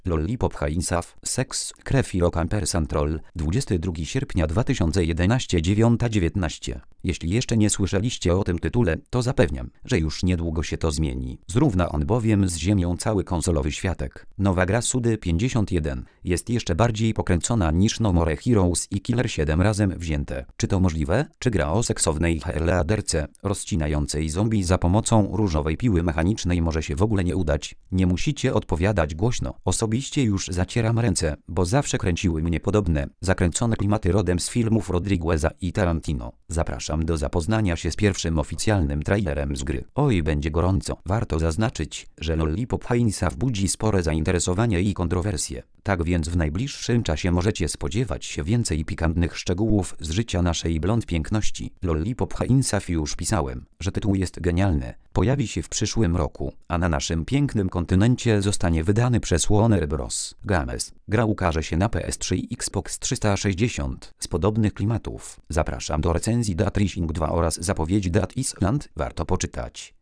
Lollipop Heinzaf, Seks, Krew i Rock Ampersand 22 sierpnia 2011 9:19. Jeśli jeszcze nie słyszeliście o tym tytule, to zapewniam, że już niedługo się to zmieni. Zrówna on bowiem z ziemią cały konsolowy światek. Nowa gra Sudy 51 jest jeszcze bardziej pokręcona niż No More Heroes i Killer 7 razem wzięte. Czy to możliwe? Czy gra o seksownej hairladerce rozcinającej zombie za pomocą różowej piły mechanicznej może się w ogóle nie udać? Nie musicie odpowiadać głośno. Osobiście już zacieram ręce, bo zawsze kręciły mnie podobne, zakręcone klimaty rodem z filmów Rodrigueza i Tarantino. Zapraszam do zapoznania się z pierwszym oficjalnym trailerem z gry. Oj, będzie gorąco. Warto zaznaczyć, że Lollipop Heinzaf budzi spore zainteresowanie i kontrowersje. Tak więc w najbliższym czasie możecie spodziewać się więcej pikantnych szczegółów z życia naszej blond piękności. Lollipop Heinzaf już pisałem, że tytuł jest genialny. Pojawi się w przyszłym roku, a na naszym pięknym kontynencie zostanie wydany przez Warner Bros. Games. Gra ukaże się na PS3 i Xbox 360. Z podobnych klimatów zapraszam do recenzji Dead Rising 2 oraz zapowiedzi Dead Island. Warto poczytać.